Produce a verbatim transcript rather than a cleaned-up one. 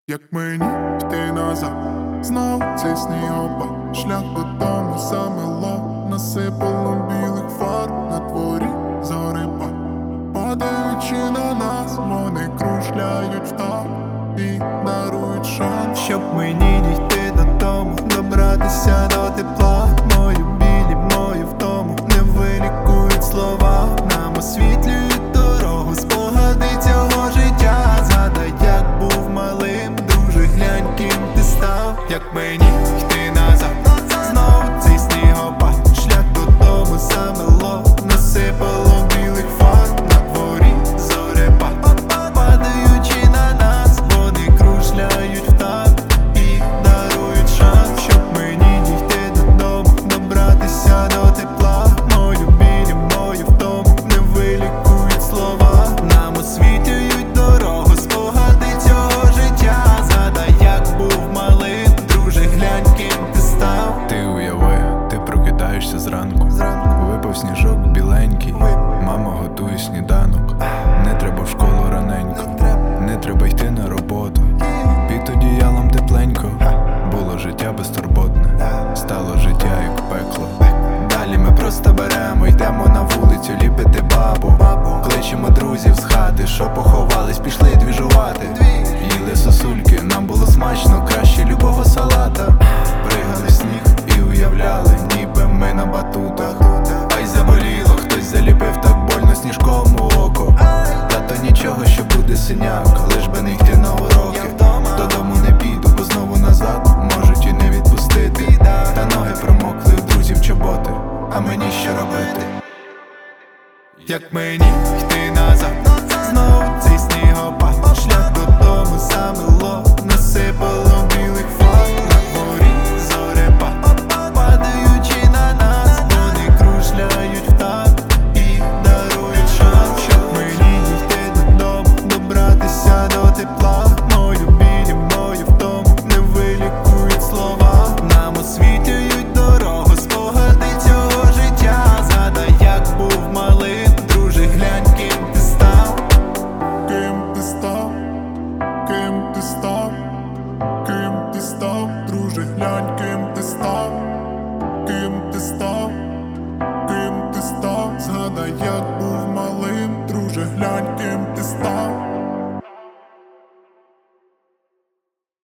Як мені йти назад, знов цей снігопад, шлях додому замело, насипало білих фарб, на дворі зорепад. Падаючи на нас, вони кружляють втам і дарують шанс. Щоб мені дійти додому, добратися до тепла. Мою білі, мою втому не вилікують слова. Нам освітлюють дорогу, спогади цього життя. Згадай, як був малим, друже, глянь, ким ти став. Як мені йти назад, знову цей снігопад, шлях додому замело, насипало білих фарб, на дворі зорепад. Падаючи на нас, вони кружляють втак і дарують шанс. Щоб мені дійти додому, добратися до тепла. Мою білі, мою втому не вилікують слова. Нам освітлюють дорогу, спогади цього життя. Згадай, як був малим, друже, глянь, ким ти став. Ти уяви, ти прокидаєшся зранку, випав сніжок біленький, мама готує сніданок. Не треба в школу раненько, не треба йти на роботу, під одіялом тепленько. Було життя безтурботне, стало життя як пекло. Далі ми просто беремо, йдемо на вулицю ліпити бабу. Кличемо друзів з хати, що поховались, пішли двіжувати. Їли сосульки, нам було смачно, краще любого салата. Пригали в сніг і уявляли, ніби ми на батутах. Ай, заболіло, хтось заліпив так больно сніжком у око. Та то нічого, що буде синяк, лиш би не йти на уроки. Додому не піду, бо знову назад можуть і не відпустити. Та ноги промокли, у друзів чоботи, а мені що робити? Як мені